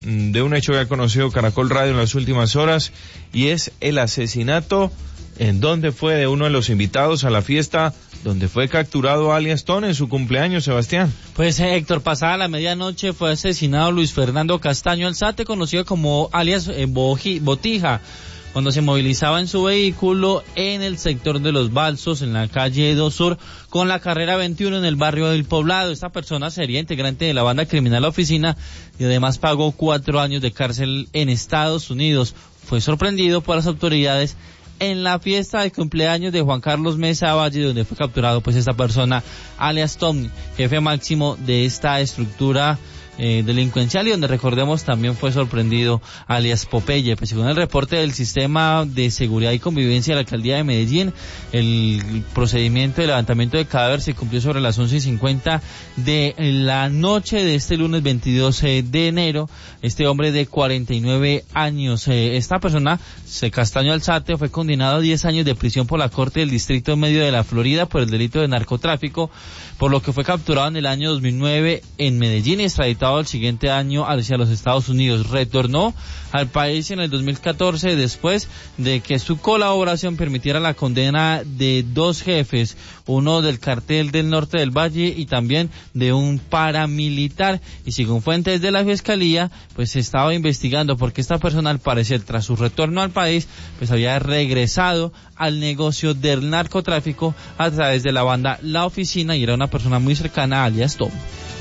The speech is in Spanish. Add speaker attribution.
Speaker 1: de un hecho que ha conocido Caracol Radio en las últimas horas, y es el asesinato en donde fue de uno de los invitados a la fiesta donde fue capturado alias Ton en su cumpleaños, Sebastián.
Speaker 2: Pues Héctor, pasada la medianoche fue asesinado Luis Fernando Castaño Alzate, conocido como alias Botija, cuando se movilizaba en su vehículo en el sector de Los Balsos, en la calle 2 Sur, con la carrera 21 en el barrio del Poblado. Esta persona sería integrante de la banda criminal La Oficina y además pagó 4 años de cárcel en Estados Unidos. Fue sorprendido por las autoridades en la fiesta de cumpleaños de Juan Carlos Mesa Valle, donde fue capturado pues esta persona, alias Tom, jefe máximo de esta estructura delincuencial, y donde recordemos también fue sorprendido alias Popeye. Pues según el reporte del Sistema de Seguridad y Convivencia de la Alcaldía de Medellín, el procedimiento de levantamiento de cadáver se cumplió sobre las 11:50 de la noche de este lunes 22 de enero. Este hombre de 49 años, esta persona, Castaño Alzate, fue condenado a 10 años de prisión por la Corte del Distrito Medio de la Florida por el delito de narcotráfico, por lo que fue capturado en el año 2009 en Medellín y extraditado el siguiente año hacia los Estados Unidos. Retornó al país en el 2014 después de que su colaboración permitiera la condena de 2 jefes, uno del cartel del norte del Valle y también de un paramilitar. Y según fuentes de la Fiscalía, pues se estaba investigando porque esta persona, al parecer, tras su retorno al país, pues había regresado al negocio del narcotráfico a través de la banda La Oficina y era una persona muy cercana a alias Tom.